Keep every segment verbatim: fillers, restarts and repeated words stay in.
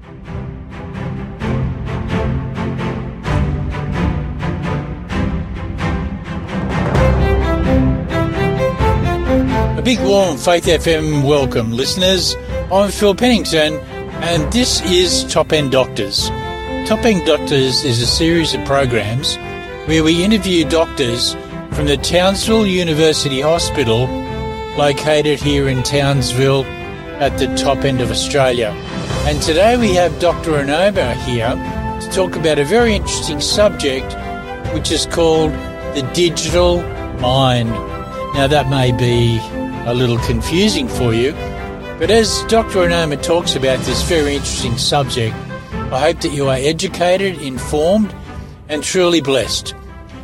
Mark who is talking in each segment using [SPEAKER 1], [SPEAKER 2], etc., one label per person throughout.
[SPEAKER 1] A big warm Faith F M welcome, listeners. I'm Phil Pennington, and this is Top End Doctors. Top End Doctors is a series of programs where we interview doctors from the Townsville University Hospital, located here in Townsville at the top end of Australia. And today we have Doctor Onoma here to talk about a very interesting subject, which is called the digital mind. Now, that may be a little confusing for you, but as Doctor Onoma talks about this very interesting subject, I hope that you are educated, informed, and truly blessed.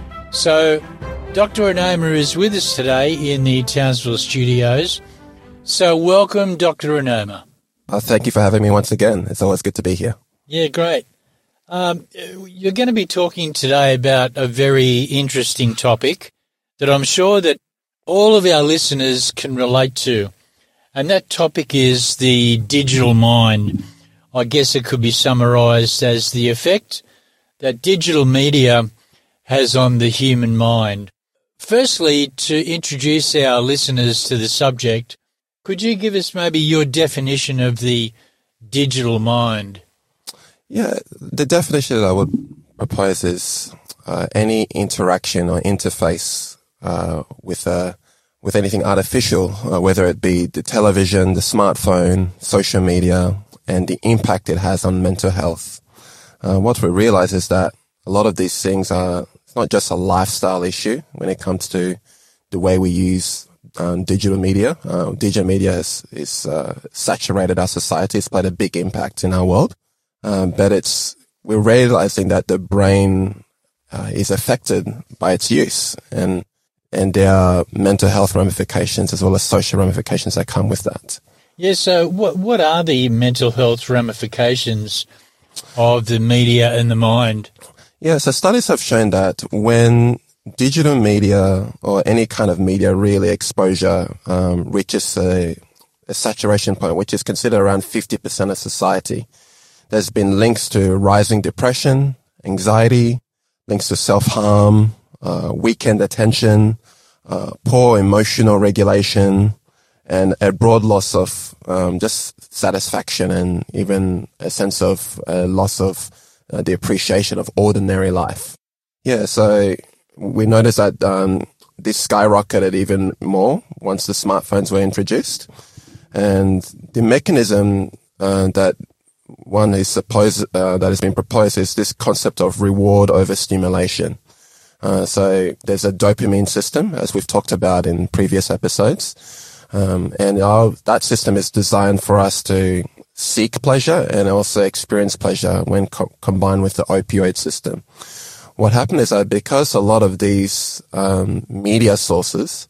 [SPEAKER 1] So, Doctor Onoma is with us today in the Townsville studios. So, welcome, Doctor Onoma.
[SPEAKER 2] Uh, thank you for having me once again. It's always good to be here.
[SPEAKER 1] Yeah, great. Um, you're going to be talking today about a very interesting topic that I'm sure that all of our listeners can relate to, and that topic is the digital mind. I guess it could be summarised as the effect that digital media has on the human mind. Firstly, to introduce our listeners to the subject, could you give us maybe your definition of the digital mind?
[SPEAKER 2] Yeah, the definition that I would propose is uh, any interaction or interface uh, with uh, with anything artificial, uh, whether it be the television, the smartphone, social media, and the impact it has on mental health. Uh, what we realize is that a lot of these things are it's not just a lifestyle issue when it comes to the way we use um, digital media. Uh, digital media is, is uh, saturated our society. It's played a big impact in our world. Um, but it's we're realizing that the brain uh, is affected by its use, and and there are mental health ramifications as well as social ramifications that come with that.
[SPEAKER 1] Yeah, so what what are the mental health ramifications of the media and the mind?
[SPEAKER 2] Yeah, so studies have shown that when digital media or any kind of media really exposure um, reaches a, a saturation point, which is considered around fifty percent of society, there's been links to rising depression, anxiety, links to self-harm, uh, weakened attention, uh, poor emotional regulation, and a broad loss of um, just satisfaction and even a sense of uh, loss of uh, the appreciation of ordinary life. Yeah, so we noticed that um, this skyrocketed even more once the smartphones were introduced. And the mechanism uh, that one is supposed uh, that has been proposed is this concept of reward over stimulation. Uh, so there's a dopamine system, as we've talked about in previous episodes, um, and our, that system is designed for us to seek pleasure and also experience pleasure when co- combined with the opioid system. What happened is that because a lot of these um, media sources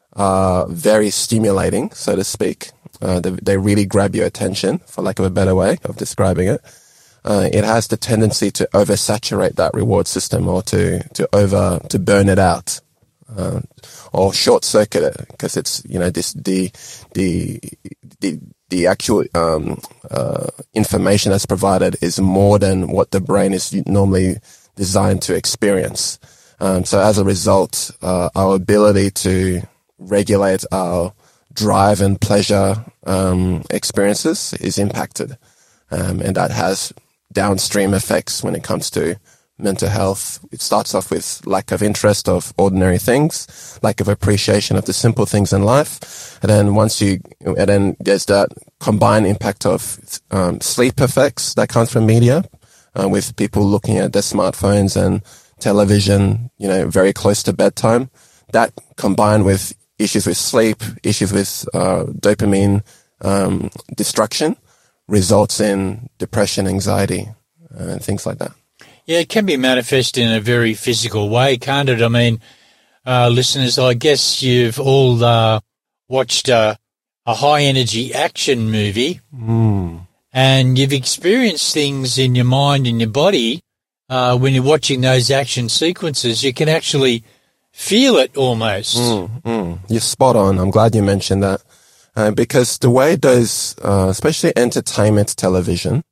[SPEAKER 2] are very stimulating, so to speak, uh, they, they really grab your attention, for lack of a better way of describing it. Uh, it has the tendency to oversaturate that reward system, or to to over to burn it out, uh, or short circuit it, because it's you know this the the the the actual um, uh, information that's provided is more than what the brain is normally designed to experience. Um, so as a result, uh, our ability to regulate our drive and pleasure um, experiences is impacted, um, and that has downstream effects when it comes to mental health. It starts off with lack of interest of ordinary things, lack of appreciation of the simple things in life, and then once you, and then there's that combined impact of um, sleep effects that comes from media, uh, with people looking at their smartphones and television, you know, very close to bedtime. That combined with issues with sleep, issues with uh, dopamine um, destruction, results in depression, anxiety, uh, and things like that.
[SPEAKER 1] Yeah, it can be manifest in a very physical way, can't it? I mean, uh, listeners, I guess you've all uh, watched uh, a high-energy action movie,
[SPEAKER 2] mm.
[SPEAKER 1] and you've experienced things in your mind and your body uh, when you're watching those action sequences. You can actually feel it almost.
[SPEAKER 2] Mm, mm. You're spot on. I'm glad you mentioned that. Uh, because the way those, uh, especially entertainment television,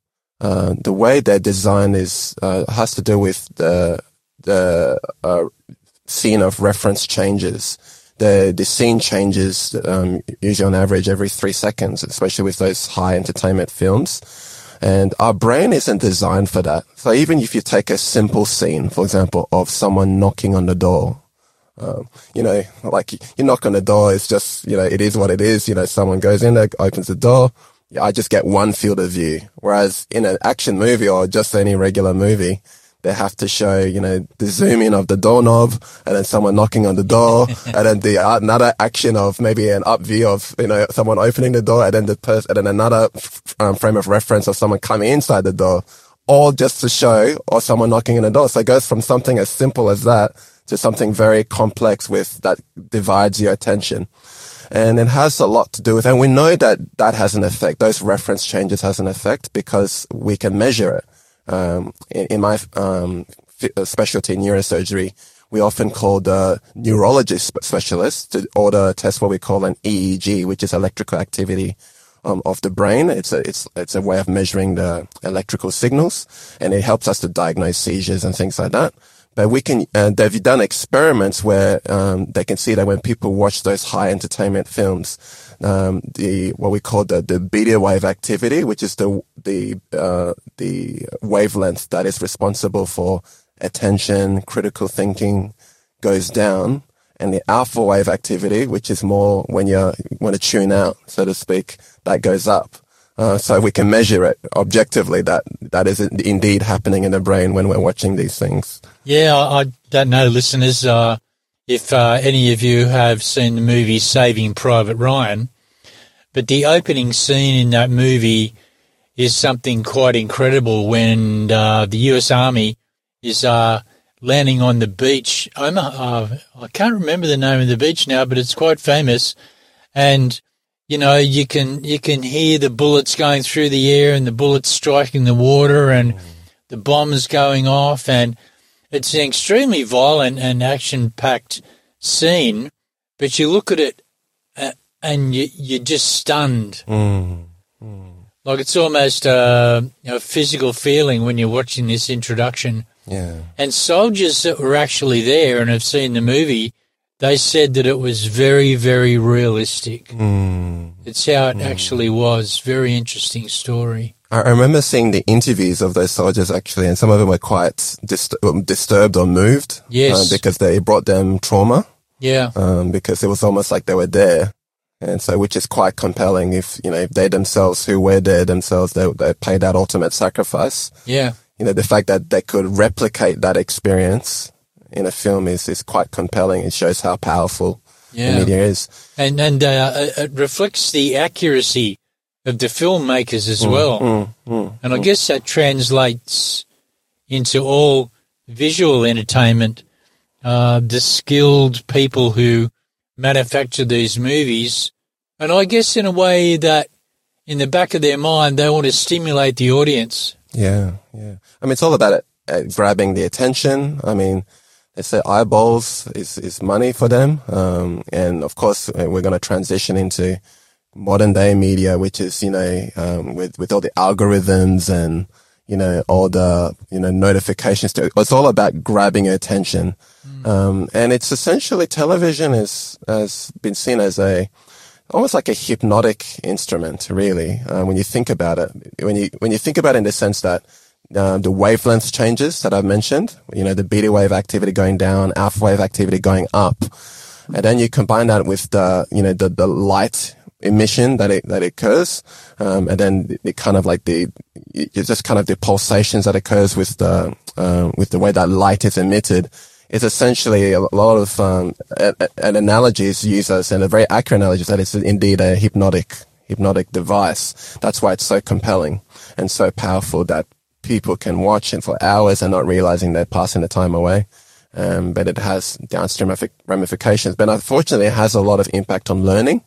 [SPEAKER 2] uh, the way they're designed is uh, has to do with the the uh, scene of reference changes. The the scene changes um, usually on average every three seconds, especially with those high entertainment films. And our brain isn't designed for that. So even if you take a simple scene, for example, of someone knocking on the door, um, you know, like you knock on the door, it's just, you know, it is what it is. You know, someone goes in there, opens the door. I just get one field of view. Whereas in an action movie or just any regular movie, they have to show, you know, the zoom in of the doorknob and then someone knocking on the door and then the uh, another action of maybe an up view of, you know, someone opening the door and then the person, and then another um, frame of reference of someone coming inside the door, all just to show or someone knocking on the door. So it goes from something as simple as that to something very complex with that divides your attention. And it has a lot to do with, and we know that that has an effect. Those reference changes has an effect because we can measure it. Um, in, in my, um, specialty neurosurgery, we often call the neurologist specialist to order a test what we call an E E G, which is electrical activity, um, of the brain. It's a, it's, it's a way of measuring the electrical signals, and it helps us to diagnose seizures and things like that. But we can, uh, they've done experiments where, um, they can see that when people watch those high entertainment films, um, the, what we call the, the beta wave activity, which is the, the, uh, the wavelength that is responsible for attention, critical thinking, goes down. And the alpha wave activity, which is more when you want to tune out, so to speak, that goes up. Uh, so we can measure it objectively that that is indeed happening in the brain when we're watching these things.
[SPEAKER 1] Yeah, I don't know, listeners, uh, if uh, any of you have seen the movie Saving Private Ryan, but the opening scene in that movie is something quite incredible when uh, the U S Army is uh, landing on the beach. I'm, uh, I can't remember the name of the beach now, but it's quite famous, and you know, you can you can hear the bullets going through the air and the bullets striking the water and mm. the bombs going off, and it's an extremely violent and action-packed scene. But you look at it uh, and you, you're just stunned.
[SPEAKER 2] Mm. Mm.
[SPEAKER 1] Like it's almost a, a physical feeling when you're watching this introduction.
[SPEAKER 2] Yeah.
[SPEAKER 1] And soldiers that were actually there and have seen the movie, they said that it was very, very realistic.
[SPEAKER 2] Mm.
[SPEAKER 1] It's how it
[SPEAKER 2] mm.
[SPEAKER 1] actually was. Very interesting story.
[SPEAKER 2] I remember seeing the interviews of those soldiers actually, and some of them were quite dist- disturbed or moved.
[SPEAKER 1] Yes.
[SPEAKER 2] Uh, because they brought them trauma.
[SPEAKER 1] Yeah.
[SPEAKER 2] Um, because it was almost like they were there. And so, which is quite compelling if, you know, if they themselves who were there themselves, they, they paid that ultimate sacrifice.
[SPEAKER 1] Yeah.
[SPEAKER 2] You know, the fact that they could replicate that experience in a film is, is quite compelling. It shows how powerful yeah. the media is.
[SPEAKER 1] And, and, uh, it reflects the accuracy of the filmmakers as
[SPEAKER 2] mm,
[SPEAKER 1] well.
[SPEAKER 2] Mm, mm,
[SPEAKER 1] and I
[SPEAKER 2] mm.
[SPEAKER 1] guess that translates into all visual entertainment. Uh, the skilled people who manufacture these movies. And I guess in a way that in the back of their mind, they want to stimulate the audience.
[SPEAKER 2] Yeah, yeah. I mean, it's all about it, uh, grabbing the attention. I mean, they say eyeballs is, is money for them. Um, and of course, we're going to transition into modern day media, which is, you know, um, with, with all the algorithms and, you know, all the, you know, notifications. To, it's all about grabbing your attention. Mm. Um, and it's essentially television is, has been seen as a, almost like a hypnotic instrument, really. Uh, when you think about it, when you, when you think about it in the sense that, uh, the wavelength changes that I've mentioned, you know, the beta wave activity going down, alpha wave activity going up. And then you combine that with the, you know, the, the light emission that it, that occurs. Um, and then the, the kind of like the, it's just kind of the pulsations that occurs with the, uh, with the way that light is emitted. It's essentially a lot of, um, an analogy is used as, and a very accurate analogy is that it's indeed a hypnotic, hypnotic device. That's why it's so compelling and so powerful that people can watch it for hours and not realizing they're passing the time away. Um, but it has downstream ramifications. But unfortunately, it has a lot of impact on learning.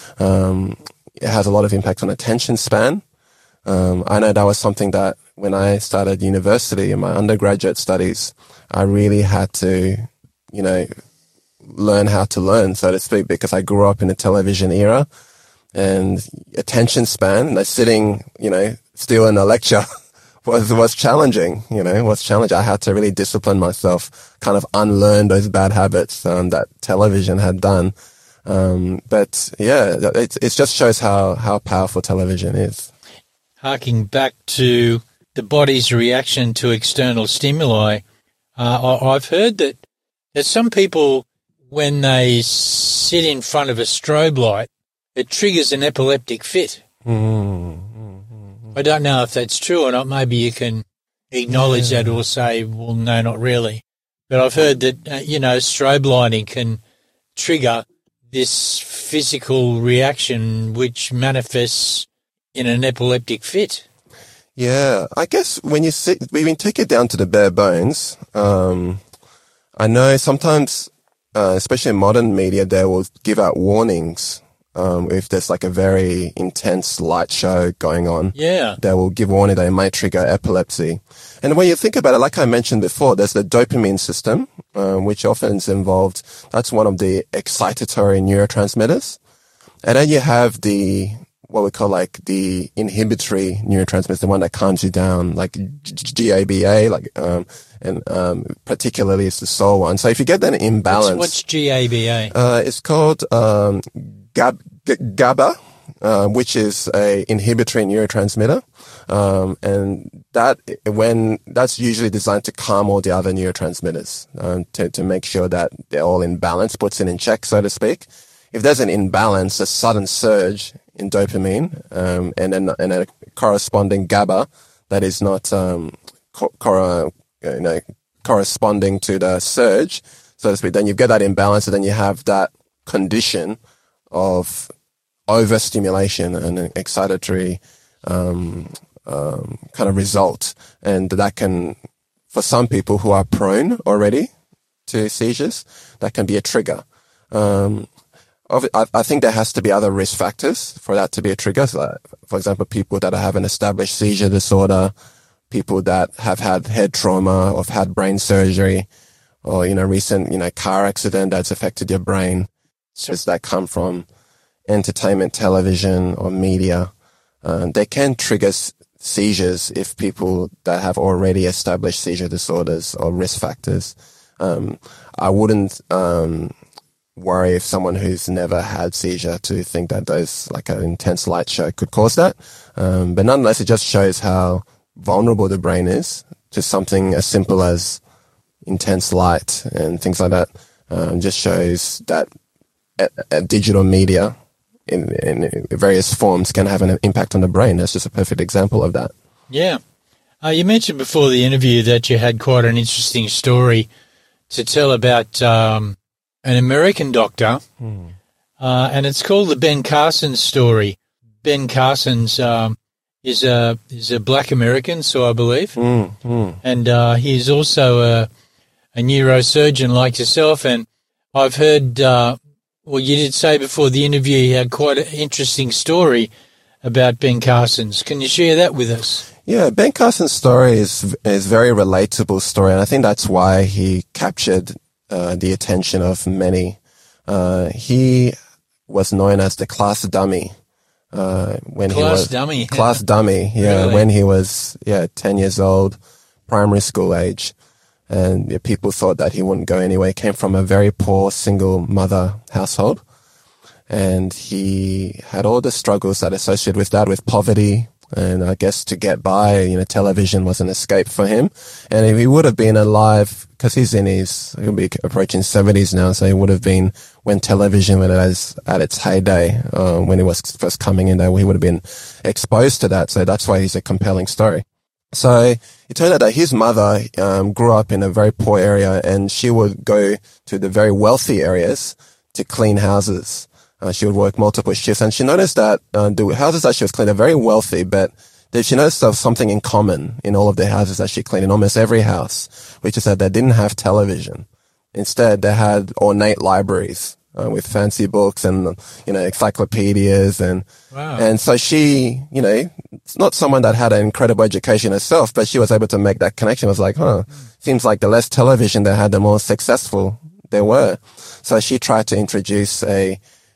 [SPEAKER 2] Um, it has a lot of impact on attention span. Um, I know that was something that when I started university in my undergraduate studies, I really had to, you know, learn how to learn, so to speak, because I grew up in the television era and attention span, and they're sitting, you know, still in a lecture was was challenging. You know, was challenging. I had to really discipline myself, kind of unlearn those bad habits um, that television had done. Um, but yeah, it it just shows how how powerful television is.
[SPEAKER 1] Harking back to the body's reaction to external stimuli, uh, I, I've heard that that some people, when they sit in front of a strobe light, it triggers an epileptic fit. Mm-hmm. I don't know if that's true or not. Maybe you can acknowledge yeah. that or say, well, no, not really. But I've heard that, uh, you know, strobe lighting can trigger this physical reaction which manifests in an epileptic fit.
[SPEAKER 2] Yeah, I guess when you sit, when you take it down to the bare bones, um, I know sometimes, uh, especially in modern media, they will give out warnings. Um, if there's like a very intense light show going on,
[SPEAKER 1] yeah,
[SPEAKER 2] they will give warning that it might trigger epilepsy. And when you think about it, like I mentioned before, there's the dopamine system, um, which often is involved. That's one of the excitatory neurotransmitters. And then you have the, what we call like the inhibitory neurotransmitter, the one that calms you down, like G A B A, like, um, and, um, particularly it's the soul one. So if you get that imbalance.
[SPEAKER 1] What's, what's G A B A?
[SPEAKER 2] Uh, it's called, um, Gab, GABA, uh, which is a inhibitory neurotransmitter. Um, and that, when, that's usually designed to calm all the other neurotransmitters, um, to, to make sure that they're all in balance, puts it in check, so to speak. If there's an imbalance, a sudden surge in dopamine, um, and then, and a corresponding GABA that is not, um, co- cor- you know, corresponding to the surge, so to speak, then you get that imbalance, and then you have that condition of overstimulation and an excitatory, um, um, kind of result. And that can, for some people who are prone already to seizures, that can be a trigger. Um, I, I think there has to be other risk factors for that to be a trigger. So like, for example, people that have an established seizure disorder, people that have had head trauma or have had brain surgery, or, you know, recent, you know, car accident that's affected your brain. Does that come from entertainment, television, or media? Uh, they can trigger s- seizures if people that have already established seizure disorders or risk factors. Um, I wouldn't um, worry if someone who's never had seizure to think that those, like an intense light show could cause that. Um, but nonetheless, it just shows how vulnerable the brain is to something as simple as intense light and things like that. Um, just shows that a, a digital media in, in various forms can have an impact on the brain. That's just a perfect example of that.
[SPEAKER 1] Yeah. Uh, you mentioned before the interview that you had quite an interesting story to tell about um, an American doctor, hmm. uh, and it's called the Ben Carson story. Ben Carson's um, is a is a black American, so I believe,
[SPEAKER 2] mm, mm.
[SPEAKER 1] and uh, he's also a, a neurosurgeon like yourself. And I've heard, uh, well, you did say before the interview you had quite an interesting story about Ben Carson's. Can you share that with us?
[SPEAKER 2] Yeah, Ben Carson's story is is a very relatable story, and I think that's why he captured uh, the attention of many. Uh, he was known as the class dummy. Uh, when
[SPEAKER 1] class
[SPEAKER 2] he was
[SPEAKER 1] dummy.
[SPEAKER 2] class dummy, yeah,
[SPEAKER 1] Really?
[SPEAKER 2] when he was, yeah, ten years old, primary school age. And yeah, people thought that he wouldn't go anywhere. He came from a very poor single mother household. And he had all the struggles that associated with that, with poverty. And I guess to get by, you know, television was an escape for him. And if he would have been alive, because he's in his, he'll be approaching seventies now, so he would have been when television was at its heyday, uh, when it was first coming in there, he would have been exposed to that. So that's why he's a compelling story. So it turned out that his mother um, grew up in a very poor area, and she would go to the very wealthy areas to clean houses. Uh, she would work multiple shifts, and she noticed that uh, the houses that she was cleaning are very wealthy, but she noticed there was something in common in all of the houses that she cleaned, in almost every house, which is that they didn't have television. Instead, they had ornate libraries uh, with fancy books and, you know, encyclopedias. And
[SPEAKER 1] wow.
[SPEAKER 2] and so she, you know, it's not someone that had an incredible education herself, but she was able to make that connection. It was like, huh, seems like the less television they had, the more successful they were. So she tried to introduce a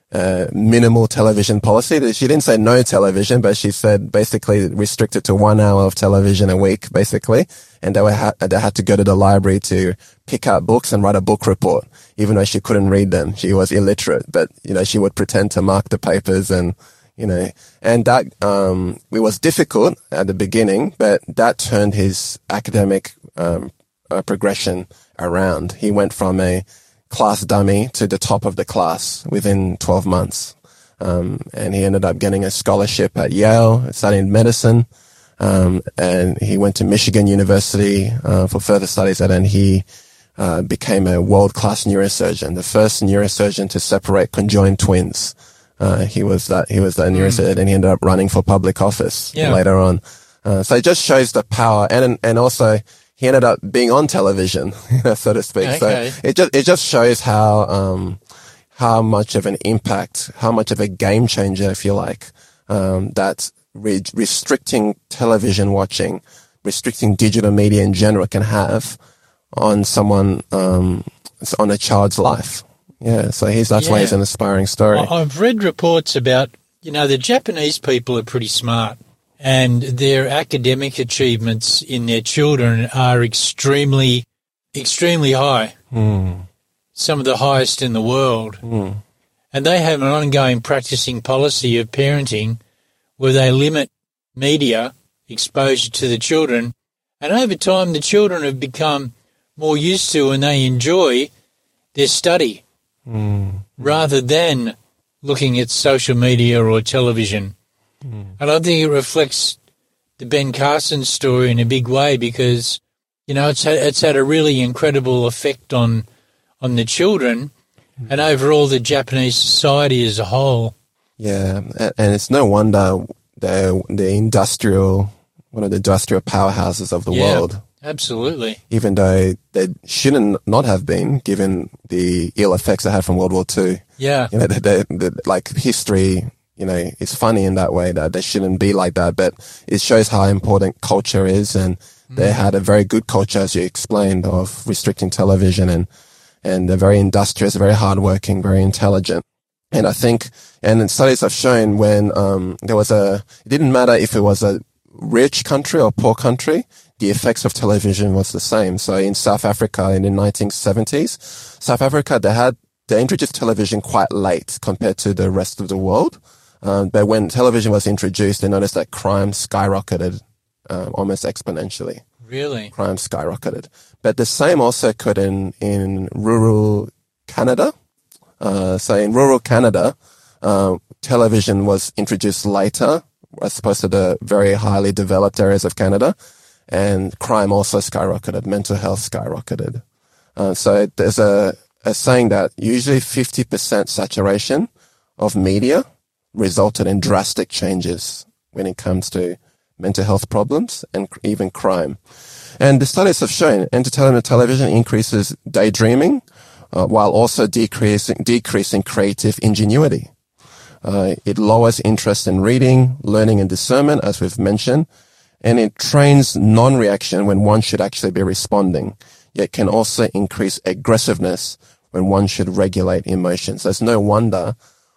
[SPEAKER 2] uh, minimal television policy. She didn't say no television, but she said basically restricted to one hour of television a week, basically. And they were ha- they had to go to the library to pick out books and write a book report, even though she couldn't read them. She was illiterate, but, you know, she would pretend to mark the papers and, you know, and that, um, it was difficult at the beginning, but that turned his academic, um, uh, progression around. He went from a class dummy to the top of the class within twelve months. Um, and he ended up getting a scholarship at Yale, studying medicine. Um, and he went to Michigan University, uh, for further studies, and then he, uh, became a world-class neurosurgeon, the first neurosurgeon to separate conjoined twins. Uh, he was that, he was that neurosurgeon, and he ended up running for public office yeah. later on. Uh, so it just shows the power, and, and also he ended up being on television, so to speak. Okay. So it just, it just shows how, um, how much of an impact, how much of a game changer, if you like, um, that re- restricting television watching, restricting digital media in general can have on someone, um, on a child's life. Yeah, so he's, that's yeah. why he's an inspiring story.
[SPEAKER 1] I've read reports about, you know, the Japanese people are pretty smart, and their academic achievements in their children are extremely, extremely high.
[SPEAKER 2] Mm.
[SPEAKER 1] Some of the highest in the world.
[SPEAKER 2] Mm.
[SPEAKER 1] And they have an ongoing practicing policy of parenting where they limit media exposure to the children. And over time, the children have become more used to and they enjoy their study
[SPEAKER 2] mm.
[SPEAKER 1] rather than looking at social media or television.
[SPEAKER 2] Mm.
[SPEAKER 1] And I think it reflects the Ben Carson story in a big way because, you know, it's had, it's had a really incredible effect on on the children and overall the Japanese society as a whole.
[SPEAKER 2] Yeah, and it's no wonder they're the industrial, one of the industrial powerhouses of the
[SPEAKER 1] yeah,
[SPEAKER 2] world.
[SPEAKER 1] Absolutely.
[SPEAKER 2] Even though they shouldn't not have been, given the ill effects they had from World War Two.
[SPEAKER 1] Yeah.
[SPEAKER 2] You know, they, they, they, like history, you know, it's funny in that way that they shouldn't be like that, but it shows how important culture is, and mm. they had a very good culture, as you explained, of restricting television, and and they're very industrious, very hardworking, very intelligent. And I think, and studies have shown when um there was a, it didn't matter if it was a rich country or poor country, the effects of television was the same. So in South Africa in the nineteen seventies, South Africa, they had, they introduced television quite late compared to the rest of the world. Um, but when television was introduced, they noticed that crime skyrocketed, um, almost exponentially.
[SPEAKER 1] Really?
[SPEAKER 2] Crime skyrocketed. But the same also occurred in, in rural Canada. Uh, so in rural Canada, uh, television was introduced later as opposed to the very highly developed areas of Canada. And crime also skyrocketed. Mental health skyrocketed. Uh, so there's a, a saying that usually fifty percent saturation of media resulted in drastic changes when it comes to mental health problems and even crime. And the studies have shown entertainment television increases daydreaming, uh, while also decreasing, decreasing creative ingenuity. Uh, it lowers interest in reading, learning and discernment, as we've mentioned, and it trains non-reaction when one should actually be responding, yet can also increase aggressiveness when one should regulate emotions. There's no wonder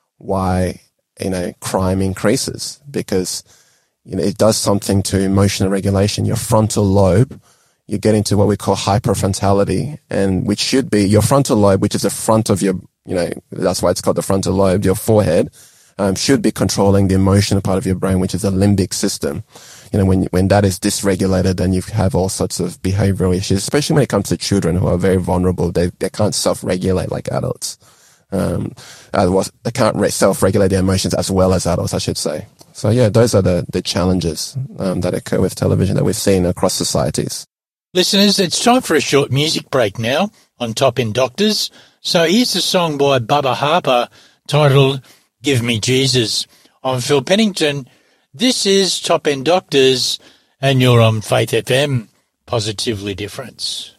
[SPEAKER 2] why, you know, crime increases, because, you know, it does something to emotional regulation. Your frontal lobe, you get into what we call hyperfrontality, and which should be your frontal lobe, which is the front of your, you know, that's why it's called the frontal lobe, your forehead, um, should be controlling the emotional part of your brain, which is the limbic system. You know, when, when that is dysregulated, then you have all sorts of behavioral issues, especially when it comes to children who are very vulnerable. They, they can't self-regulate like adults. Um, they can't re- self-regulate their emotions as well as adults, I should say. So yeah, those are the, the challenges, um, that occur with television that we've seen across societies.
[SPEAKER 1] Listeners, it's time for a short music break now on Top End Doctors. So here's a song by Bubba Harper titled Give Me Jesus. I'm Phil Pennington. This is Top End Doctors, and you're on Faith F M, Positively Different.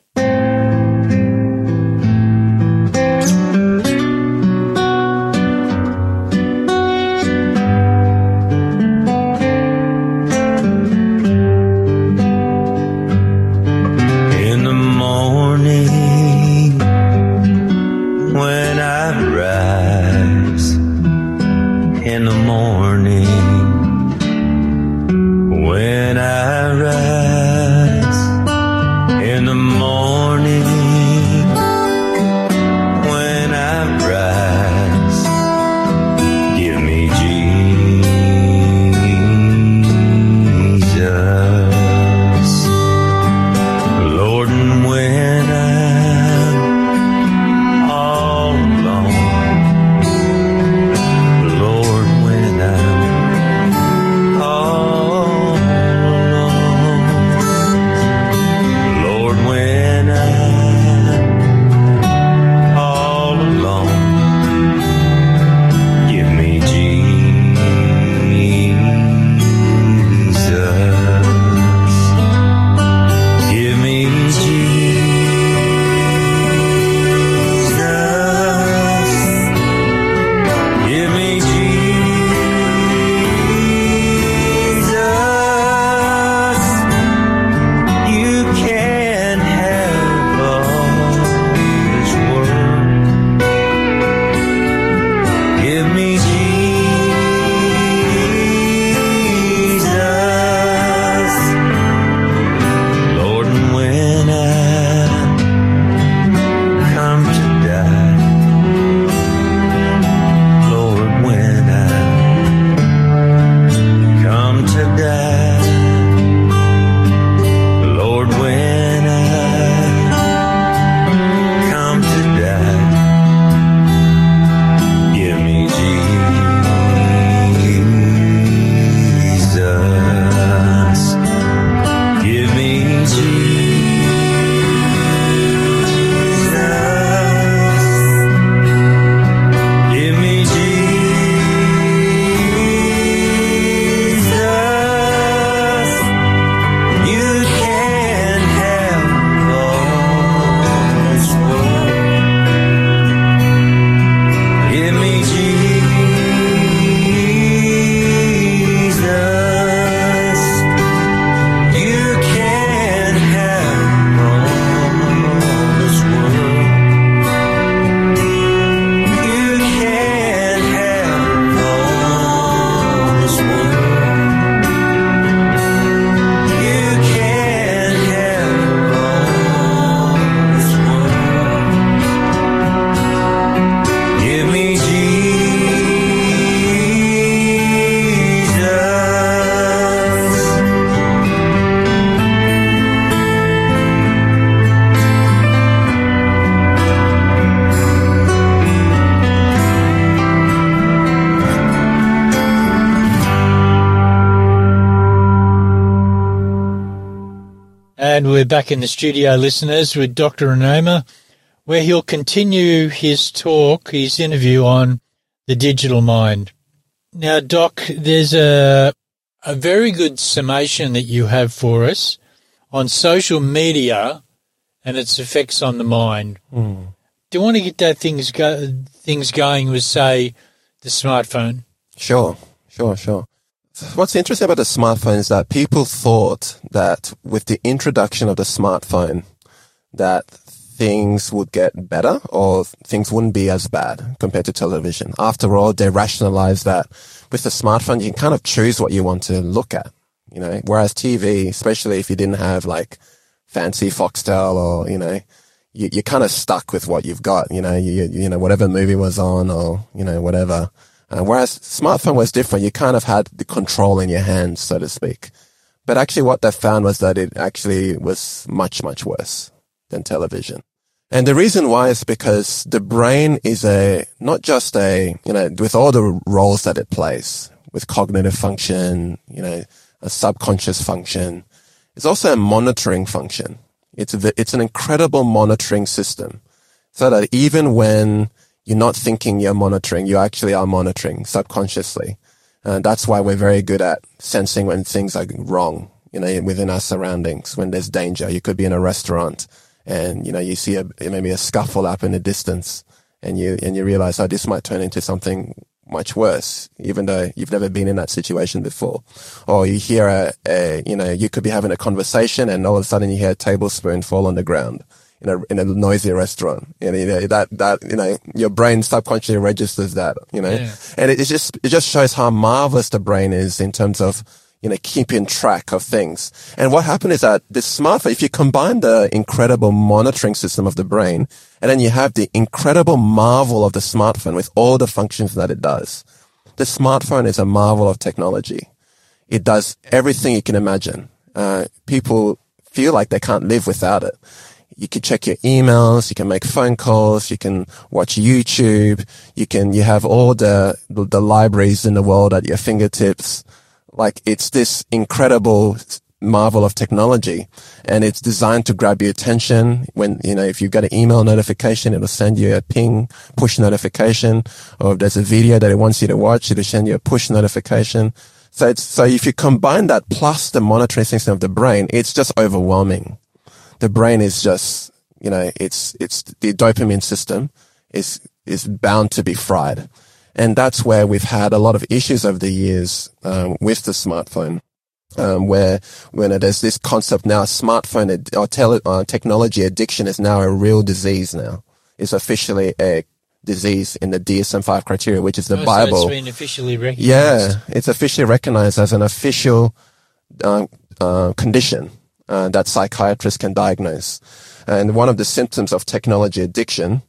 [SPEAKER 1] And we're back in the studio, listeners, with Doctor Onoma, where he'll continue his talk, his interview on the digital mind. Now, Doc, there's a, a very good summation that you have for us on social media and its effects on the mind.
[SPEAKER 2] Mm.
[SPEAKER 1] Do you want to get that things go, things going with, say, the smartphone?
[SPEAKER 2] Sure, sure, sure. What's interesting about the smartphone is that people thought that with the introduction of the smartphone that things would get better or things wouldn't be as bad compared to television. After all, they rationalized that with the smartphone, you can kind of choose what you want to look at, you know, whereas T V, especially if you didn't have like fancy Foxtel or, you know, you, you're kind of stuck with what you've got, you know, you, you know, whatever movie was on or, you know, whatever. Uh, whereas smartphone was different. You kind of had the control in your hands, so to speak. But actually what they found was that it actually was much, much worse than television. And the reason why is because the brain is a, not just a, you know, with all the roles that it plays, with cognitive function, you know, a subconscious function, it's also a monitoring function. It's a, it's an incredible monitoring system. So that even when you're not thinking you're monitoring, you actually are monitoring subconsciously. And that's why we're very good at sensing when things are wrong, you know, within our surroundings, when there's danger. You could be in a restaurant and, you know, you see a, maybe a scuffle up in the distance and you, and you realize, oh, this might turn into something much worse, even though you've never been in that situation before. Or you hear a, a, you know, you could be having a conversation and all of a sudden you hear a tablespoon fall on the ground in a, in a noisy restaurant. You know, you know, that, that, you know, your brain subconsciously registers that, you know, yeah. And it, it just, it just shows how marvelous the brain is in terms of, you know, keeping track of things. And what happened is that the smartphone, if you combine the incredible monitoring system of the brain, and then you have the incredible marvel of the smartphone with all the functions that it does, the smartphone is a marvel of technology. It does everything you can imagine. Uh, people feel like they can't live without it. You can check your emails, you can make phone calls, you can watch YouTube, you can, you have all the, the, the libraries in the world at your fingertips. Like, it's this incredible marvel of technology, and it's designed to grab your attention. When, you know, if you've got an email notification, it'll send you a ping, push notification, or if there's a video that it wants you to watch, it'll send you a push notification. So it's, so if you combine that plus the monitoring system of the brain, it's just overwhelming. The brain is just, you know, it's, it's the dopamine system is, is bound to be fried. And that's where we've had a lot of issues over the years, um, with the smartphone, um, where, when there's this concept now, smartphone ad- or tele- uh, technology addiction is now a real disease now. It's officially a disease in the D S M five criteria, which is the
[SPEAKER 1] oh,
[SPEAKER 2] Bible.
[SPEAKER 1] So it's been officially recognized.
[SPEAKER 2] Yeah, it's officially recognized as an official, uh, uh, condition. Uh, that psychiatrists can diagnose. And one of the symptoms of technology addiction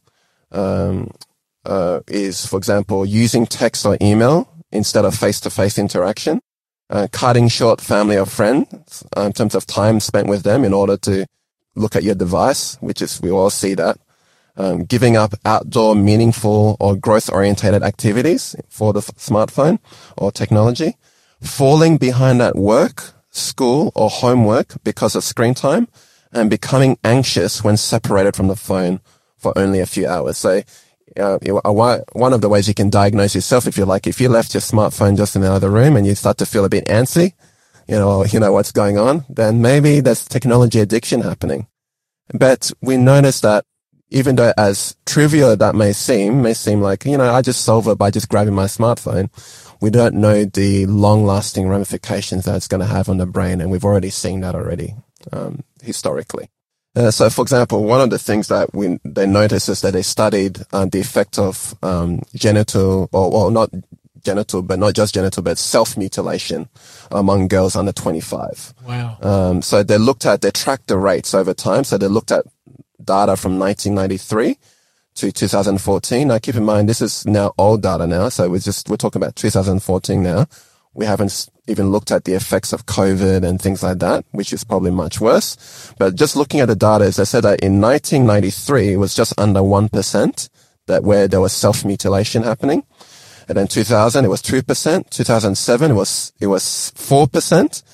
[SPEAKER 2] um, uh, is, for example, using text or email instead of face-to-face interaction, uh, cutting short family or friends uh, in terms of time spent with them in order to look at your device, which is, we all see that, um, giving up outdoor meaningful or growth-orientated activities for the f- smartphone or technology, falling behind at work, school or homework because of screen time, and becoming anxious when separated from the phone for only a few hours. So, uh, one of the ways you can diagnose yourself, if you like, if you left your smartphone just in the other room and you start to feel a bit antsy, you know, you know what's going on, then maybe there's technology addiction happening. But we notice that even though as trivial that may seem, may seem like, you know, I just solve it by just grabbing my smartphone, we don't know the long-lasting ramifications that it's going to have on the brain, and we've already seen that already, um, historically. Uh, so, for example, one of the things that we they noticed is that they studied uh, the effect of um, genital, or well, not genital, but not just genital, but self-mutilation among girls under twenty-five.
[SPEAKER 1] Wow.
[SPEAKER 2] Um, so they looked at, they tracked the rates over time. So they looked at data from nineteen ninety-three to two thousand fourteen. Now, keep in mind, this is now old data now. So we're just, we're talking about two thousand fourteen now. We haven't even looked at the effects of COVID and things like that, which is probably much worse. But just looking at the data, as I said, that in nineteen ninety-three, it was just under one percent that where there was self-mutilation happening. And then two thousand, it was two percent. two thousand seven, it was, it was four percent.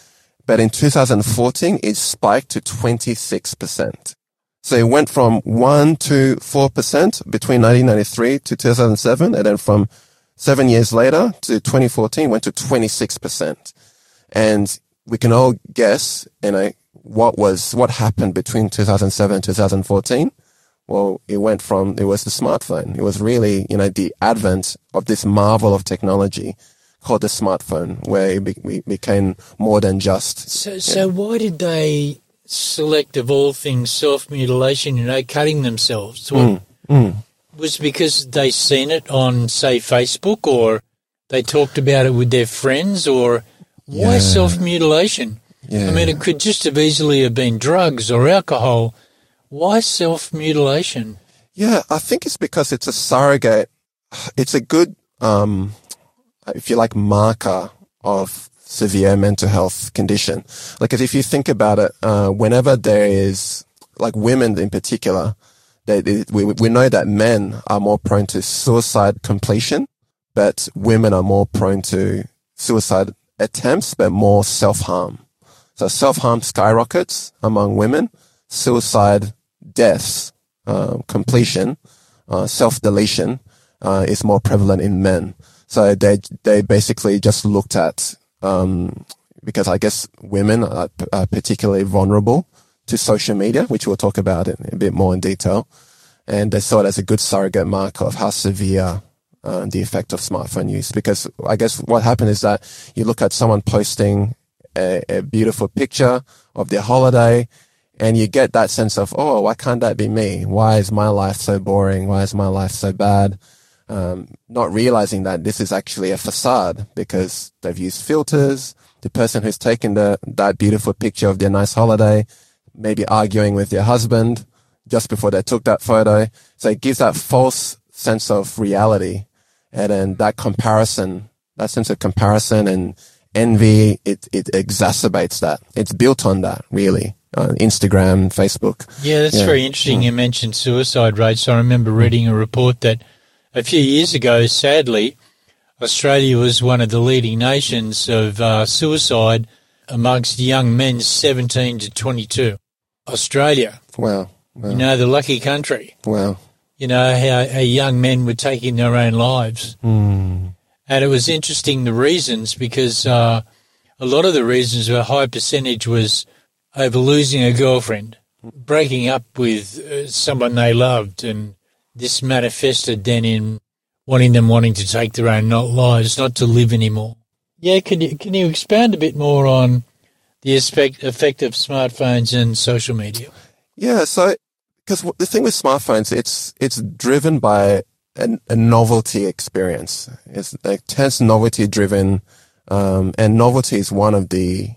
[SPEAKER 2] but in two thousand fourteen, it spiked to twenty-six percent. So it went from one to four percent between nineteen ninety-three to two thousand seven, and then from seven years later to twenty fourteen, went to twenty-six percent. And we can all guess, you know, what was, what happened between two thousand seven and two thousand fourteen. Well, it went from, it was the smartphone. It was really, you know, the advent of this marvel of technology called the smartphone, where it be, became more than just.
[SPEAKER 1] So, so know. Why did they select, of all things, self-mutilation, you know, cutting themselves? Well, mm, mm. Was it because they seen it on, say, Facebook, or they talked about it with their friends, or why yeah. self-mutilation? Yeah. I mean, it could just have easily have been drugs or alcohol. Why self-mutilation?
[SPEAKER 2] Yeah, I think it's because it's a surrogate. It's a good, um, if you like, marker of severe mental health condition. Like, if you think about it, uh, whenever there is, like women in particular, they, they, we, we know that men are more prone to suicide completion, but women are more prone to suicide attempts, but more self-harm. So self-harm skyrockets among women, suicide deaths, uh, completion, uh, self-deletion, uh, is more prevalent in men. So they, they basically just looked at, um, because I guess women are, are particularly vulnerable to social media, which we'll talk about in a bit more in detail. And they saw it as a good surrogate marker of how severe, uh, the effect of smartphone use. Because I guess what happened is that you look at someone posting a, a beautiful picture of their holiday, and you get that sense of, oh, why can't that be me? Why is my life so boring? Why is my life so bad? Um, not realizing that this is actually a facade because they've used filters. The person who's taken the, that beautiful picture of their nice holiday, maybe arguing with their husband just before they took that photo. So it gives that false sense of reality. And then that comparison, that sense of comparison and envy, it, it exacerbates that. It's built on that, really. Uh, Instagram, Facebook.
[SPEAKER 1] Yeah, that's yeah. very interesting. Mm. You mentioned suicide rates. I remember reading a report that a few years ago, sadly, Australia was one of the leading nations of uh, suicide amongst young men seventeen to twenty-two. Australia.
[SPEAKER 2] Wow. wow.
[SPEAKER 1] You know, the lucky country.
[SPEAKER 2] Wow.
[SPEAKER 1] You know, how, how young men were taking their own lives.
[SPEAKER 2] Mm.
[SPEAKER 1] And it was interesting, the reasons, because uh, a lot of the reasons, a high percentage was over losing a girlfriend, breaking up with uh, someone they loved, and this manifested then in wanting them wanting to take their own not lives, not to live anymore. Yeah, can you can you expand a bit more on the aspect, effect of smartphones and social media?
[SPEAKER 2] Yeah, so because the thing with smartphones, it's it's driven by a, a novelty experience. It's like intense novelty driven, um, and novelty is one of the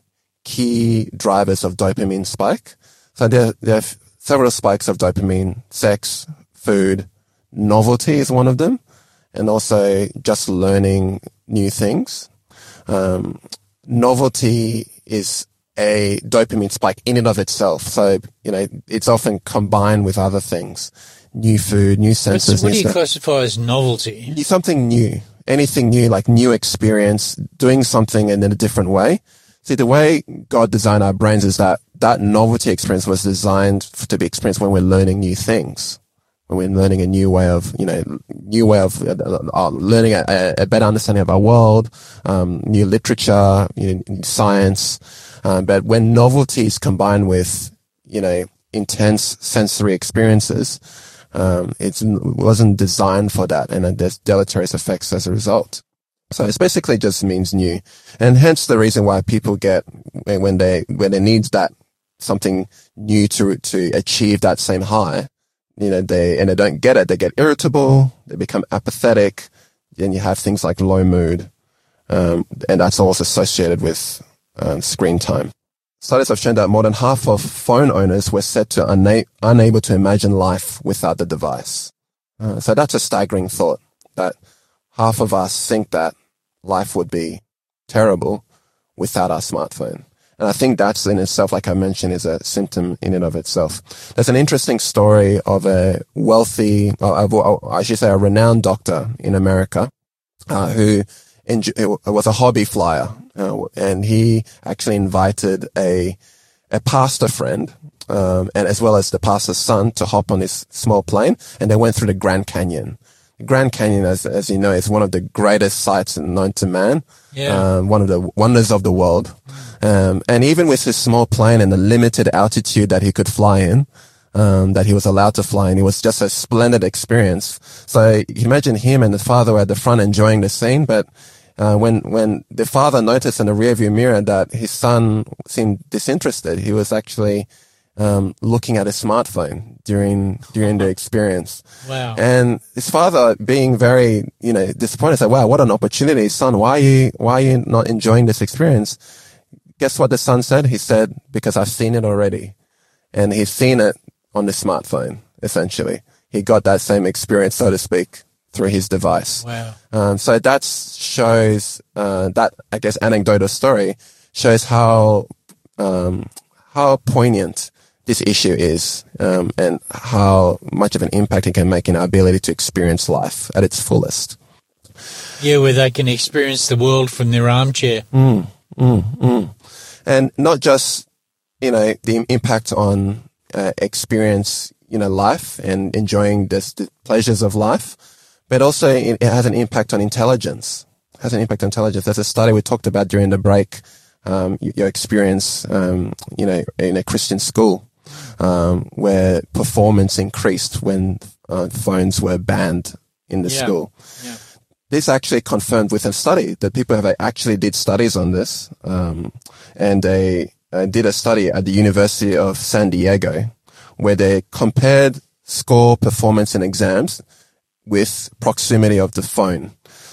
[SPEAKER 2] key drivers of dopamine spike. So there, there are several spikes of dopamine: sex, food, novelty is one of them, and also just learning new things. Um, novelty is a dopamine spike in and of itself. So, you know, it's often combined with other things. New food, new senses.
[SPEAKER 1] So what do you classify as novelty?
[SPEAKER 2] Something new. Anything new, like new experience, doing something in a different way. See, the way God designed our brains is that that novelty experience was designed to be experienced when we're learning new things. When we're learning a new way of, you know, new way of uh, uh, learning a, a better understanding of our world, um, new literature, you know, science. Um, but when novelty is combined with, you know, intense sensory experiences, um, it wasn't designed for that, and uh, there's deleterious effects as a result. So it basically just means new, and hence the reason why people get when they when they need that something new to to achieve that same high. You know, they, and they don't get it, they get irritable, they become apathetic, and you have things like low mood, um, and that's also associated with um, screen time. Studies have shown that more than half of phone owners were said to una- unable to imagine life without the device. Uh, so that's a staggering thought, that half of us think that life would be terrible without our smartphone. And I think that's in itself, like I mentioned, is a symptom in and of itself. There's an interesting story of a wealthy, uh, I should say a renowned doctor in America, uh, who enjo- was a hobby flyer, uh, and he actually invited a a pastor friend, um, and as well as the pastor's son, to hop on this small plane, and they went through the Grand Canyon. The Grand Canyon, as as you know, is one of the greatest sights known to man.
[SPEAKER 1] Yeah.
[SPEAKER 2] Um, one of the wonders of the world. Um, and even with his small plane and the limited altitude that he could fly in, um, that he was allowed to fly in, it was just a splendid experience. So you imagine him and the father were at the front enjoying the scene, but uh, when when the father noticed in the rearview mirror that his son seemed disinterested, he was actually um, looking at his smartphone during during the experience.
[SPEAKER 1] Wow.
[SPEAKER 2] And his father, being very, you know, disappointed, said, "Wow, what an opportunity, son! Why are you why are you not enjoying this experience?" Guess what the son said? He said, "Because I've seen it already," and he's seen it on the smartphone. Essentially, he got that same experience, so to speak, through his device.
[SPEAKER 1] Wow.
[SPEAKER 2] Um, so that shows uh, that, I guess, anecdotal story shows how um, how poignant this issue is, um, and how much of an impact it can make in our ability to experience life at its fullest.
[SPEAKER 1] Yeah, where they can experience the world from their armchair.
[SPEAKER 2] Mm, mm, mm. And not just, you know, the impact on uh, experience, you know, life and enjoying this, the pleasures of life, but also it, it has an impact on intelligence. It has an impact on intelligence. There's a study we talked about during the break, um, your experience, um, you know, in a Christian school. Um, where performance increased when uh, phones were banned in the
[SPEAKER 1] Yeah.
[SPEAKER 2] school.
[SPEAKER 1] Yeah.
[SPEAKER 2] This actually confirmed with a study that people have actually did studies on this, um, and they uh, did a study at the University of San Diego where they compared score performance in exams with proximity of the phone.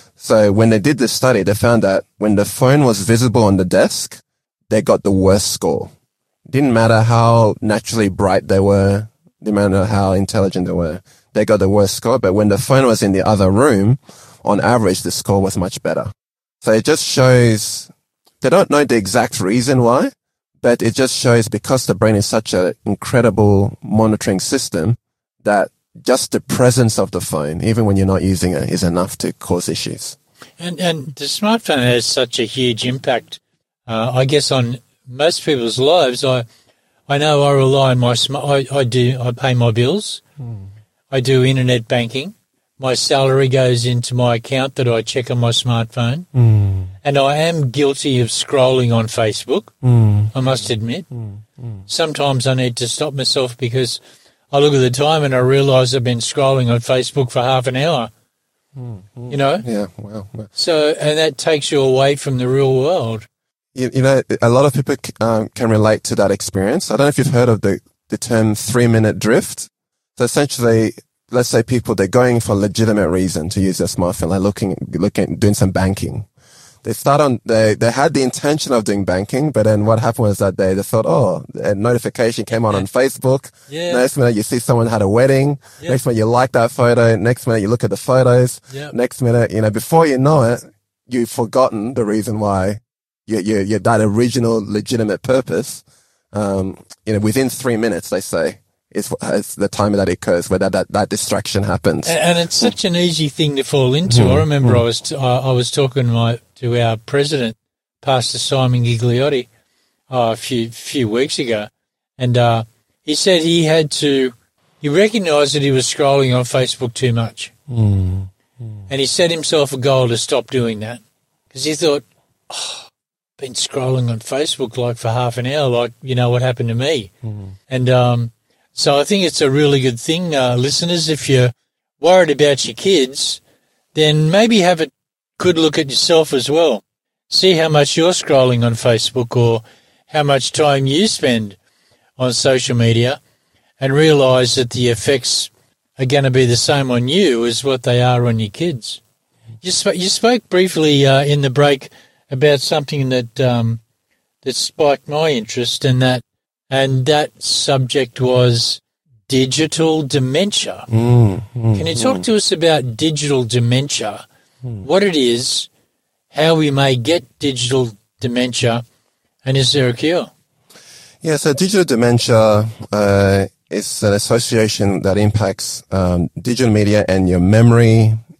[SPEAKER 2] So when they did this study, they found that when the phone was visible on the desk, they got the worst score. Didn't matter how naturally bright they were, didn't matter how intelligent they were, they got the worst score. But when the phone was in the other room, on average, the score was much better. So it just shows, they don't know the exact reason why, but it just shows because the brain is such an incredible monitoring system that just the presence of the phone, even when you're not using it, is enough to cause issues.
[SPEAKER 1] And and the smartphone has such a huge impact, uh, I guess, on most people's lives. I I know I rely on my smart. I, I do. I pay my bills. Mm. I do internet banking. My salary goes into my account that I check on my smartphone. Mm. And I am guilty of scrolling on Facebook. Mm. I must admit. Mm. Mm. Sometimes I need to stop myself because I look at the time and I realise I've been scrolling on Facebook for half an hour. Mm. Mm. You know.
[SPEAKER 2] Yeah. Wow.
[SPEAKER 1] So and that takes you away from the real world.
[SPEAKER 2] You, you know, a lot of people um, can relate to that experience. I don't know if you've heard of the, the term three-minute drift. So essentially, let's say people, they're going for a legitimate reason to use their smartphone, like looking, looking, doing some banking. They start on, they, they had the intention of doing banking, but then what happened was that they, they thought, oh, a notification came on on Facebook.
[SPEAKER 1] Yeah.
[SPEAKER 2] Next minute you see someone had a wedding. Yep. Next minute you like that photo. Next minute you look at the photos.
[SPEAKER 1] Yep. Next
[SPEAKER 2] minute, you know, before you know it, you've forgotten the reason why you, you, you that original legitimate purpose. Um, you know, within three minutes, they say, is, is the time that it occurs where that, that, that distraction happens.
[SPEAKER 1] And, and it's such an easy thing to fall into. Mm. I remember mm. I was, t- I, I was talking to my, to our president, Pastor Simon Gigliotti, uh, a few, few weeks ago. And, uh, he said he had to, he recognised that he was scrolling on Facebook too much. Mm. Mm. And he set himself a goal to stop doing that because he thought, oh, I've been scrolling on Facebook like for half an hour, like, you know, what happened to me. Mm. And, um, so I think it's a really good thing, uh, listeners, if you're worried about your kids, then maybe have a good look at yourself as well. See how much you're scrolling on Facebook or how much time you spend on social media and realise that the effects are going to be the same on you as what they are on your kids. You, sp- you spoke briefly uh, in the break about something that um, that spiked my interest, and that and that subject was digital dementia. Mm, mm, Can you talk mm. to us about digital dementia, mm. what it is, how we may get digital dementia, and is there a cure?
[SPEAKER 2] Yeah, so digital dementia uh, is an association that impacts um, digital media and your memory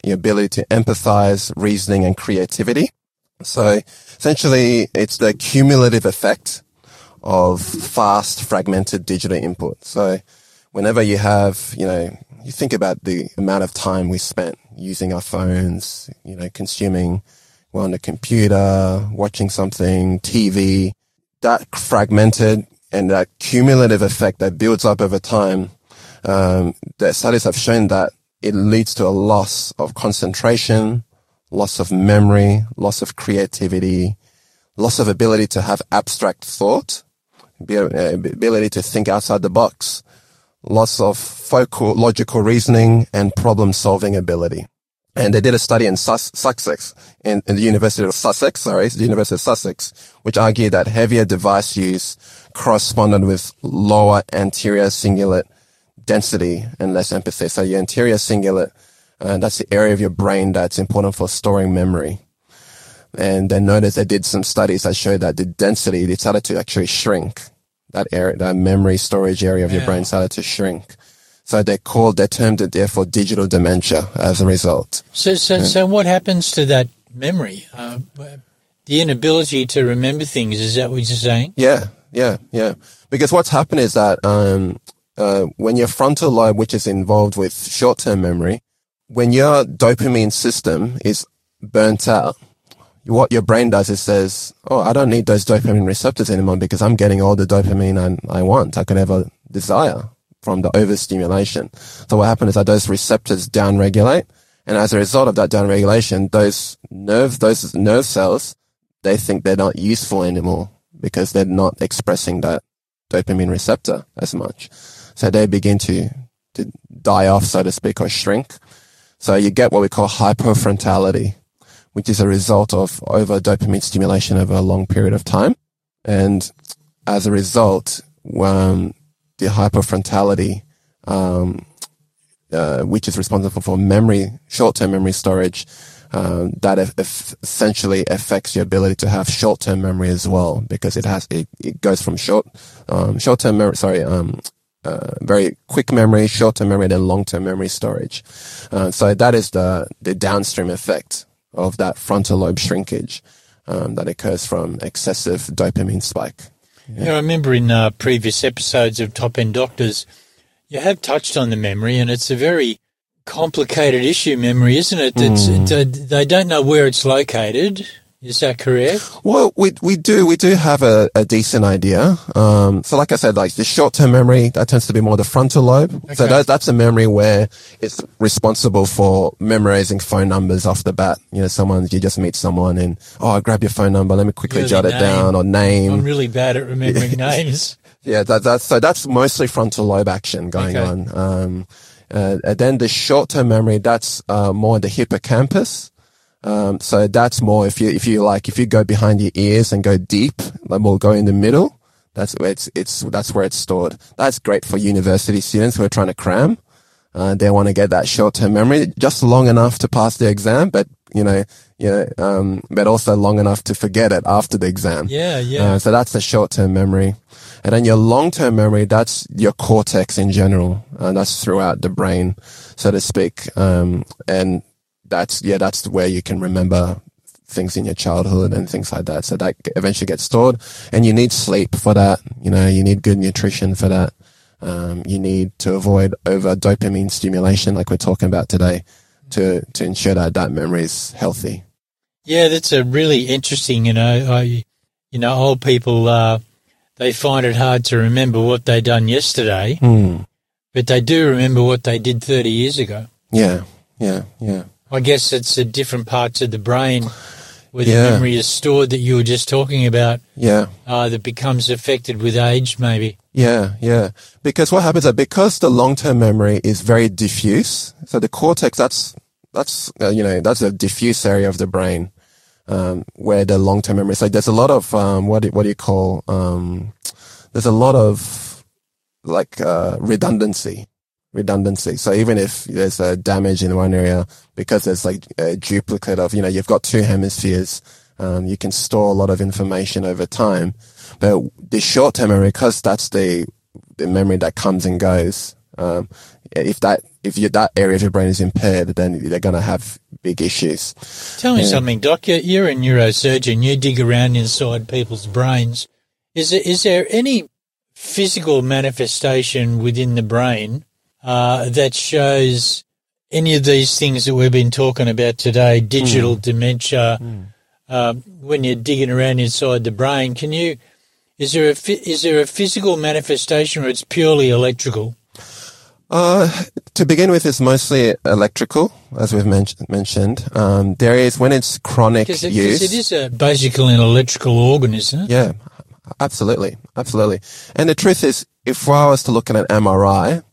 [SPEAKER 2] your ability to empathize, reasoning, and creativity. So essentially, it's the cumulative effect of fast, fragmented digital input. So whenever you have, you know, you think about the amount of time we spent using our phones, you know, consuming, well, on the computer, watching something, T V, that fragmented and that cumulative effect that builds up over time, um, the studies have shown that it leads to a loss of concentration, loss of memory, loss of creativity, loss of ability to have abstract thought, ability to think outside the box, loss of focal, logical reasoning, and problem-solving ability. And they did a study in Sus- Sussex, in, in the University of Sussex, sorry, the University of Sussex, which argued that heavier device use corresponded with lower anterior cingulate density and less empathy. So your anterior cingulate, uh, that's the area of your brain that's important for storing memory. And they noticed they did some studies that showed that the density, it started to actually shrink. That area, that memory storage area of your yeah. brain started to shrink. So they called, they termed it therefore digital dementia as a result.
[SPEAKER 1] So, so, yeah. so what happens to that memory? Uh, the inability to remember things, is that what you're saying?
[SPEAKER 2] Yeah, yeah, yeah. Because what's happened is that, um, uh, when your frontal lobe, which is involved with short-term memory, when your dopamine system is burnt out, what your brain does is says, oh, I don't need those dopamine receptors anymore because I'm getting all the dopamine I, I want, I could ever desire from the overstimulation. So what happens is that those receptors downregulate, and as a result of that downregulation, those nerve, those nerve cells, they think they're not useful anymore because they're not expressing that dopamine receptor as much. So they begin to, to die off, so to speak, or shrink. So you get what we call hypofrontality, which is a result of over dopamine stimulation over a long period of time. And as a result, um, the hypofrontality, um, uh, which is responsible for memory, short-term memory storage, um, that e- e- essentially affects your ability to have short-term memory as well, because it has, it, it goes from short, um, short-term memory, sorry, um, uh, very quick memory, short-term memory, and then long-term memory storage. Uh, so that is the, the downstream effect of that frontal lobe shrinkage um, that occurs from excessive dopamine spike.
[SPEAKER 1] Yeah, yeah I remember in uh, previous episodes of Top End Doctors, you have touched on the memory, and it's a very complicated issue, memory, isn't it? It's, mm. it, they don't know where it's located. Is that correct?
[SPEAKER 2] Well, we we do we do have a, a decent idea. Um, so, like I said, like the short-term memory, that tends to be more the frontal lobe. Okay. So that, that's a memory where it's responsible for memorizing phone numbers off the bat. You know, someone you just meet someone and oh, grab your phone number, let me quickly really jot name. it down, or name.
[SPEAKER 1] I'm really bad at remembering names.
[SPEAKER 2] Yeah, that, that's so that's mostly frontal lobe action going okay. on. Um, uh, and then the short-term memory, that's uh, more the hippocampus. Um, so that's more if you, if you like, if you go behind your ears and go deep, like we'll go in the middle, that's where it's, it's, that's where it's stored. That's great for university students who are trying to cram. Uh, they want to get that short-term memory just long enough to pass the exam, but, you know, you know, um, but also long enough to forget it after the exam.
[SPEAKER 1] Yeah, yeah.
[SPEAKER 2] Uh, so that's the short-term memory. And then your long-term memory, that's your cortex in general. And that's throughout the brain, so to speak. Um, and, That's, yeah, that's where you can remember things in your childhood and things like that. So that eventually gets stored, and you need sleep for that. You know, you need good nutrition for that. Um, you need to avoid over dopamine stimulation like we're talking about today to, to ensure that that memory is healthy.
[SPEAKER 1] Yeah, that's a really interesting, you know, I, you know, old people, uh, they find it hard to remember what they done yesterday,
[SPEAKER 2] mm.
[SPEAKER 1] but they do remember what they did thirty years ago.
[SPEAKER 2] Yeah, yeah, yeah.
[SPEAKER 1] I guess it's the different parts of the brain where the
[SPEAKER 2] yeah.
[SPEAKER 1] memory is stored that you were just talking about.
[SPEAKER 2] Yeah.
[SPEAKER 1] Uh, that becomes affected with age, maybe.
[SPEAKER 2] Yeah, yeah. Because what happens is because the long-term memory is very diffuse, so the cortex, that's, that's, uh, you know, that's a diffuse area of the brain, um, where the long-term memory, so there's a lot of, um, what do, what do you call, um, there's a lot of, like, uh, redundancy. redundancy. So even if there's a damage in one area, because there's like a duplicate of, you know, you've got two hemispheres, um, you can store a lot of information over time. But the short-term memory, because that's the, the memory that comes and goes, Um, if that if you, that area of your brain is impaired, then they're going to have big issues.
[SPEAKER 1] Tell me
[SPEAKER 2] yeah.
[SPEAKER 1] something, Doc. You're, you're a neurosurgeon. You dig around inside people's brains. Is there, is there any physical manifestation within the brain uh, that shows any of these things that we've been talking about today, digital mm. dementia, mm. Uh, when you're digging around inside the brain? Can you, is there a, is there a physical manifestation or it's purely electrical?
[SPEAKER 2] Uh, to begin with, it's mostly electrical, as we've men- mentioned. Um, there is, when it's chronic
[SPEAKER 1] Cause it,
[SPEAKER 2] use.
[SPEAKER 1] Because it is a, basically an electrical organ, isn't it?
[SPEAKER 2] Yeah, absolutely. Absolutely. And the truth is, if I was to look at an M R I,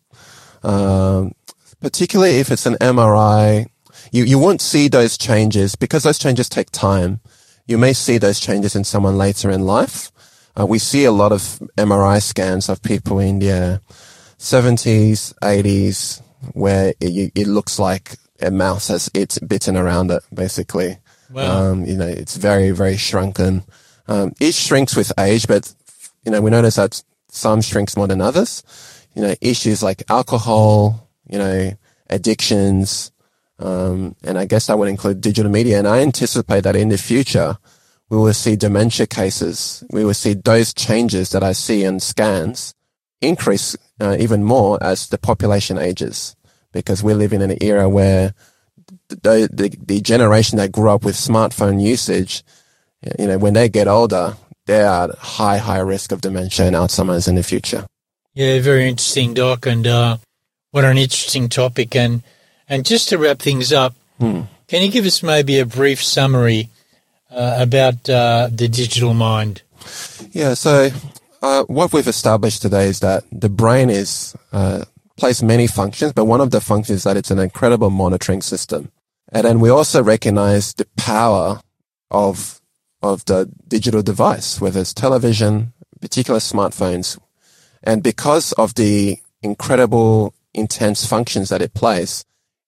[SPEAKER 2] um, particularly if it's an M R I, you, you won't see those changes because those changes take time. You may see those changes in someone later in life. Uh, we see a lot of M R I scans of people in their seventies, eighties, where it, it looks like a mouse has it's bitten around it, basically.
[SPEAKER 1] Wow.
[SPEAKER 2] Um, you know, it's very, very shrunken. Um, it shrinks with age, but, you know, we notice that some shrinks more than others. You know, issues like alcohol, you know, addictions, um, and I guess that would include digital media. And I anticipate that in the future, we will see dementia cases. We will see those changes that I see in scans increase uh, even more as the population ages, because we're living in an era where the, the, the generation that grew up with smartphone usage, you know, when they get older, they are at high, high risk of dementia and Alzheimer's in the future.
[SPEAKER 1] Yeah, very interesting, Doc, and uh, what an interesting topic. And, and just to wrap things up, hmm. can you give us maybe a brief summary uh, about uh, the digital mind?
[SPEAKER 2] Yeah, so uh, what we've established today is that the brain is uh, plays many functions, but one of the functions is that it's an incredible monitoring system. And then we also recognize the power of of the digital device, whether it's television, particular smartphones. And because of the incredible, intense functions that it plays,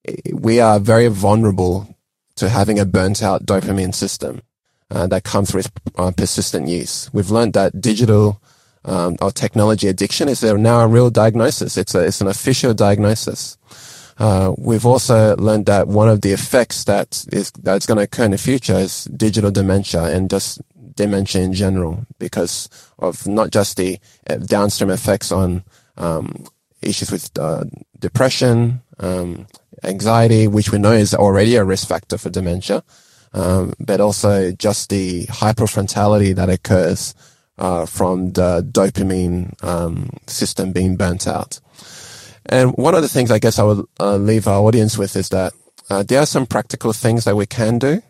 [SPEAKER 2] we are very vulnerable to having a burnt-out dopamine system uh, that comes with uh, persistent use. We've learned that digital um, or technology addiction is now a real diagnosis. It's a, it's an official diagnosis. Uh, we've also learned that one of the effects that is that's going to occur in the future is digital dementia and just dementia in general, because of not just the downstream effects on um, issues with uh, depression, um, anxiety, which we know is already a risk factor for dementia, um, but also just the hyperfrontality that occurs uh, from the dopamine um, system being burnt out. And one of the things I guess I would uh, leave our audience with is that uh, there are some practical things that we can do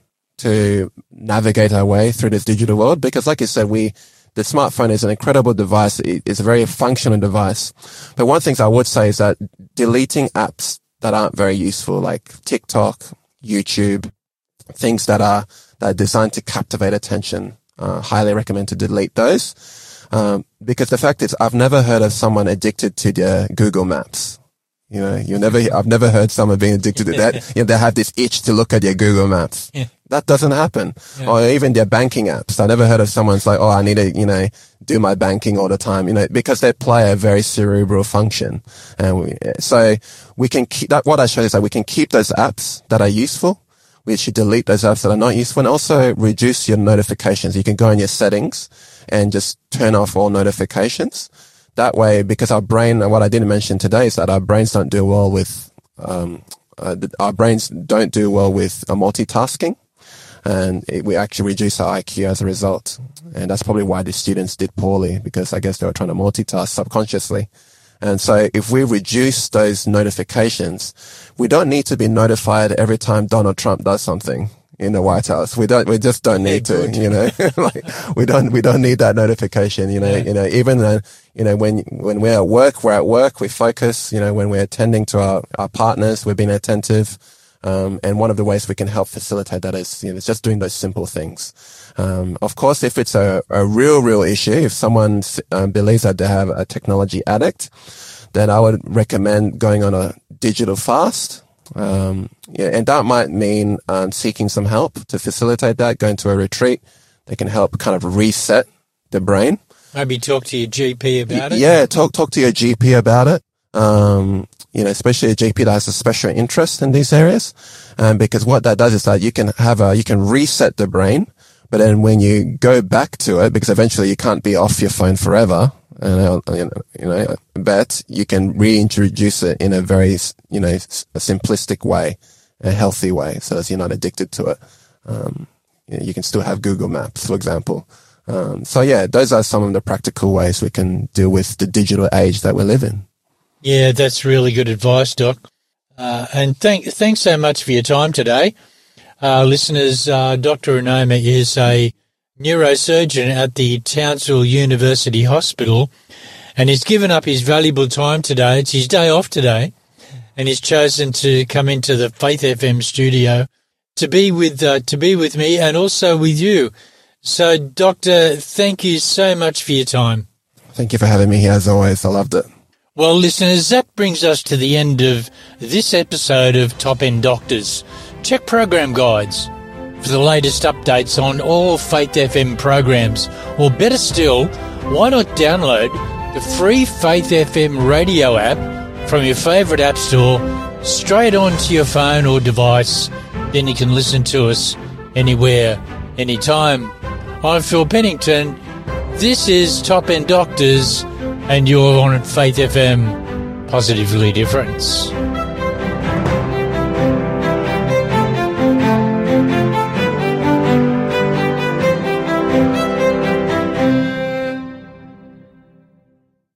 [SPEAKER 2] to navigate our way through this digital world, because like you said, we the smartphone is an incredible device. It's a very functional device. But one thing I would say is that deleting apps that aren't very useful, like TikTok, YouTube, things that are, that are designed to captivate attention, uh, highly recommend to delete those. Um, because the fact is, I've never heard of someone addicted to their Google Maps. You know, you never, I've never heard someone being addicted to that. You know, they have this itch to look at their Google Maps.
[SPEAKER 1] Yeah.
[SPEAKER 2] That doesn't happen.
[SPEAKER 1] Yeah.
[SPEAKER 2] Or even their banking apps. I never heard of someone's like, oh, I need to, you know, do my banking all the time, you know, because they play a very cerebral function. And we, so we can keep that. What I show is that we can keep those apps that are useful. We should delete those apps that are not useful, and also reduce your notifications. You can go in your settings and just turn off all notifications. That way, because our brain, and what I didn't mention today is that our brains don't do well with, um, uh, our brains don't do well with uh, multitasking, and it, we actually reduce our I Q as a result. And that's probably why the students did poorly, because I guess they were trying to multitask subconsciously. And so if we reduce those notifications, we don't need to be notified every time Donald Trump does something in the White House. We don't, we just don't need yeah, to, you know, like we don't, we don't need that notification, you know, yeah. you know, even though, you know, when, when we're at work, we're at work, we focus, you know, when we're attending to our, our partners, we're being attentive. Um, and one of the ways we can help facilitate that is, you know, it's just doing those simple things. Um, of course, if it's a, a real, real issue, if someone um, believes that they have a technology addict, then I would recommend going on a digital fast. Um, yeah, and that might mean um, seeking some help to facilitate that, going to a retreat. They can help kind of reset the brain.
[SPEAKER 1] Maybe talk to your G P about it.
[SPEAKER 2] Yeah, talk talk to your G P about it. um, you know, especially a G P that has a special interest in these areas. Um, because what that does is that you can have a, you can reset the brain, but then when you go back to it, because eventually you can't be off your phone forever, uh, you know, you know, but you can reintroduce it in a very, you know, a simplistic way, a healthy way, so that you're not addicted to it. Um, you know, you can still have Google Maps, for example. Um, so yeah, those are some of the practical ways we can deal with the digital age that we live in.
[SPEAKER 1] Yeah, that's really good advice, Doc. Uh, and thank, thanks so much for your time today. Uh, listeners, uh, Doctor Onoma is a neurosurgeon at the Townsville University Hospital, and he's given up his valuable time today. It's his day off today, and he's chosen to come into the Faith F M studio to be with uh, to be with me and also with you. So, Doctor, thank you so much for your time.
[SPEAKER 2] Thank you for having me here, as always. I loved it.
[SPEAKER 1] Well, listeners, that brings us to the end of this episode of Top End Doctors. Check program guides for the latest updates on all Faith F M programs. Or better still, why not download the free Faith F M radio app from your favourite app store straight onto your phone or device. Then you can listen to us anywhere, anytime. I'm Phil Pennington. This is Top End Doctors, and you're on Faith F M. Positively Different.